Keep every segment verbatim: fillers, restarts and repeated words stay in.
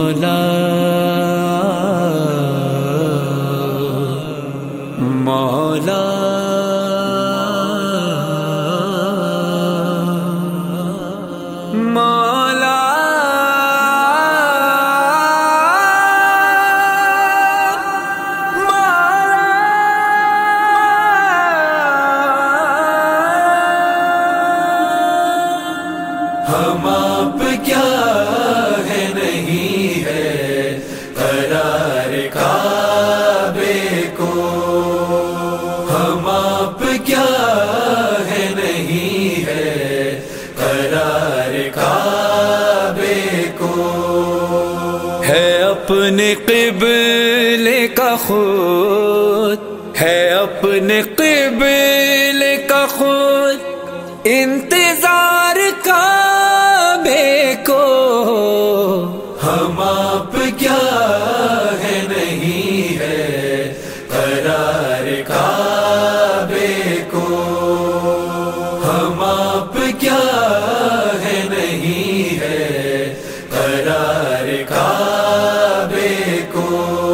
مولا مولا مولا ہم آپ کیا ہے نہیں ہے قرار کعبے کو، ہم آپ کیا ہے نہیں ہے قرار کعبے کو، ہے اپنے قبلے کا خود، ہے اپنے قبلے کا خود انتظار کعبے کو، ہم آپ کیا ہے نہیں ہے قرار کعبے کو، ہم آپ کیا ہے نہیں ہے قرار کعبے کو،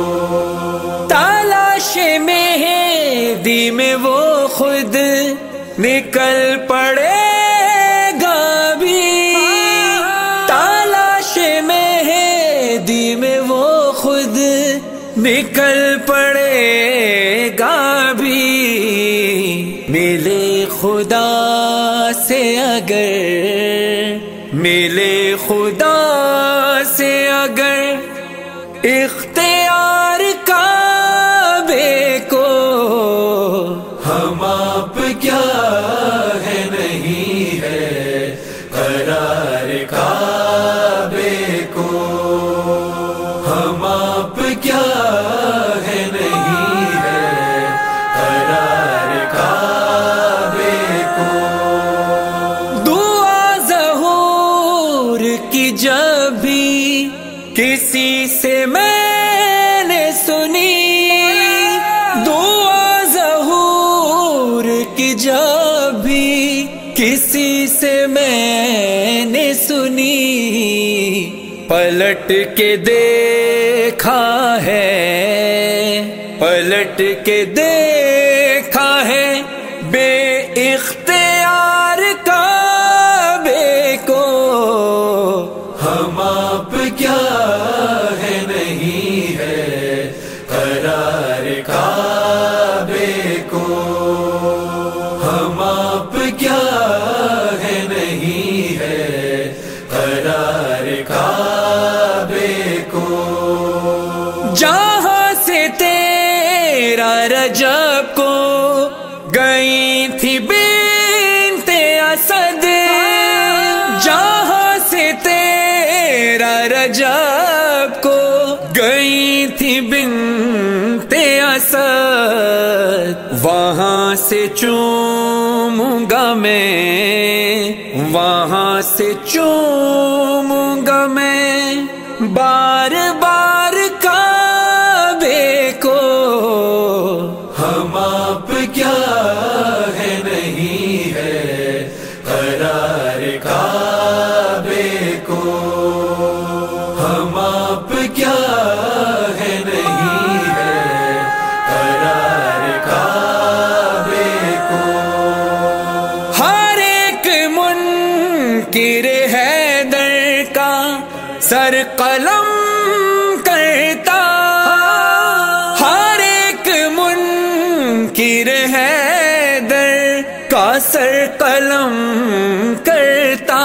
تلاش مہدی میں وہ خود نکل پڑے گا بھی، تلاش مہدی میں وہ خود نکل پڑے گا بھی، ملے خدا سے اگر، ملے خدا سے اگر اختیار کعبے کو، ہم آپ کیا ہے نہیں ہے قرار کعبے کو، ہم آپ کیا ہے نہیں ہے قرار کعبے کو، دعا ظہور کی جب بھی کسی سے میں نے سنی، دعا ظہور کی جب بھی کسی سے میں نے سنی، پلٹ کے دیکھا ہے، پلٹ کے دیکھا ہے بے اختیار کعبے کو، ہم آپ کیا ہے نہیں ہے قرار کعبے کو، ہم آپ کیا ہے نہیں ہے قرار کعبے کو، جہاں سے تیرا رجب کو گئی تھی بنت اسد، جہاں سے تیرا رجب کو گئی تھی بنت اسد، وہاں سے چوموں گا میں، وہاں سے چوموں گا میں بار بار کعبے کو، ہم آپ کیا ہے نہیں ہے قرار کعبے کو، ہم آپ کیا ہے نہیں ہے قرار کعبے کو، ہر ایک منکر حیدر کا سر قلم کرتا، ہر ایک منکر حیدر کا سر قلم کرتا،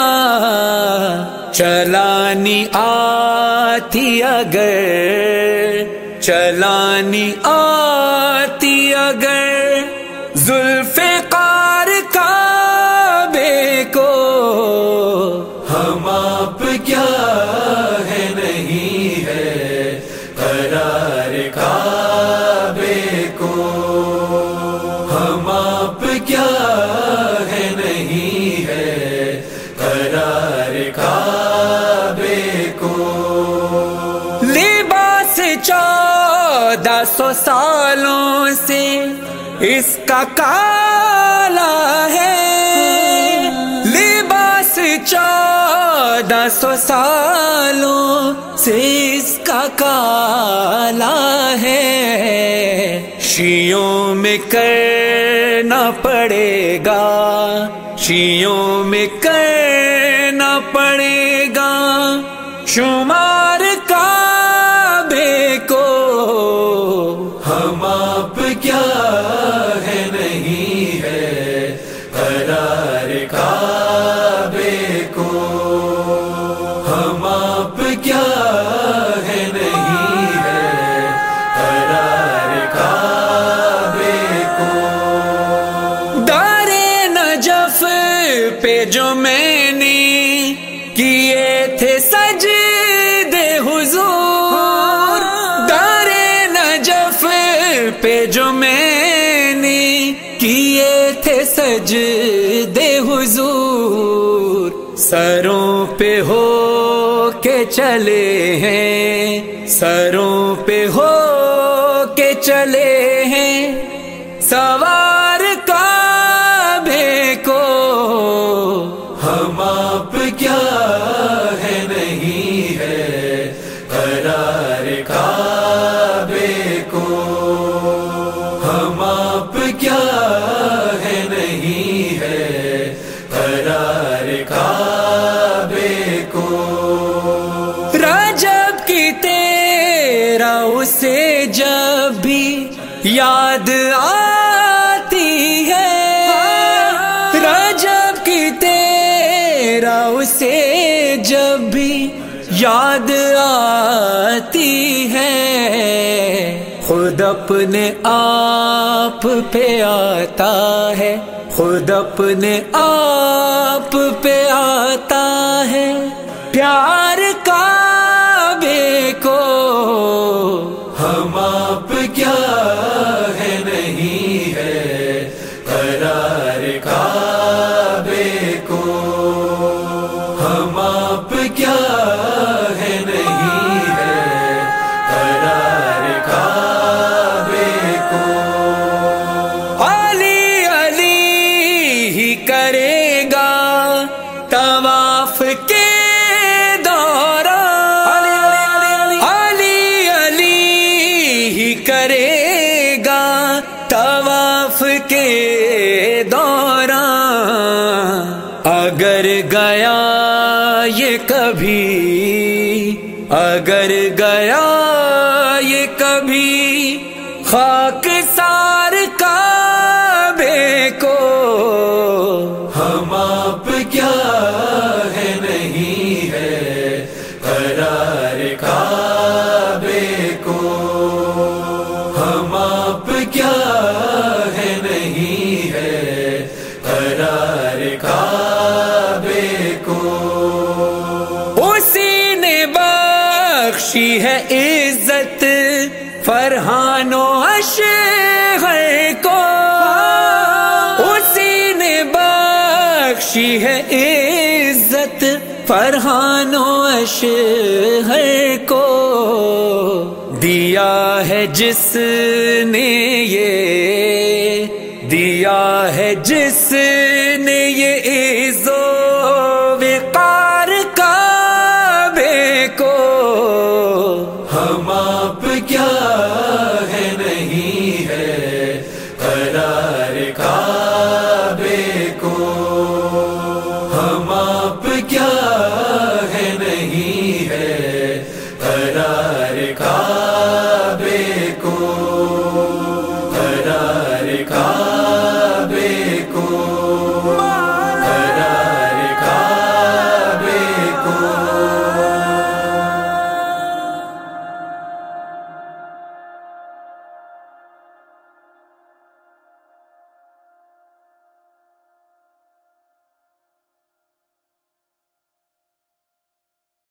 چلانی آتی اگر، چلانی آتی اگر ذوالفقار کعبے کو، ہم آپ کیا ہے نہیں ہے قرار کعبے کو، ہم آپ کیا ہے نہیں ہے قرار کعبے کو، لباس چودہ سو سالوں سے اس کا کالا ہے، لباس چودہ سو سالوں سے اس کا کالا ہے، شیعوں میں کرنا پڑے گا، شیعوں میں کرنا پڑے گا شمار کعبے کو، ہم آپ کیا ہے نہیں ہے قرار کعبے کو، ہم آپ کیا ہے نہیں ہے قرار کعبے کو۔ دار نجف پہ جو میں نے کیے تھے سجدے حضور، دار نجف پہ جو میں نے کیے تھے سجدے حضور، سروں پہ ہو کے چلے ہیں، سروں پہ ہو کے چلے ہیں سوار کعبے کو، ہم آپ کیا ہے نہیں ہے قرار کعبے کو، ہم آپ کیا ہے نہیں ہے قرار کعبے کو۔ رجب کی تیرا اسے جب بھی یاد آتی ہے، رجب کی تیرا اسے جب بھی یاد آتی ہے، خود اپنے آپ پہ آتا ہے، خود اپنے آپ پہ آتا ہے پیار کعبے کو، ہم آپ کیا ہے نہیں ہے قرار کعبے کو، ہم آپ کیا ہے نہیں ہے قرار کعبے کو۔ علی علی ہی کرے گا طواف کے کرے گا طواف کے دوران، اگر گیا یہ کبھی، اگر گیا یہ کبھی خاک سار کعبے کو، ہم آپ کیا ہے نہیں ہے قرار کعبے کو، ہم آپ کیا ہے نہیں ہے قرار کعبے کو۔ اسی نے بخشی ہے عزت فرحان و اشہر کو، اسی نے بخشی ہے عزت فرحان و اشہر کو، دیا ہے جس نے یہ، دیا ہے جس نے یہ عز و وقار کعبے کو، ہم آپ کیا ہے نہیں ہے قرار کعبے کو، ہم آپ کیا ہے نہیں ہے قرار کعبے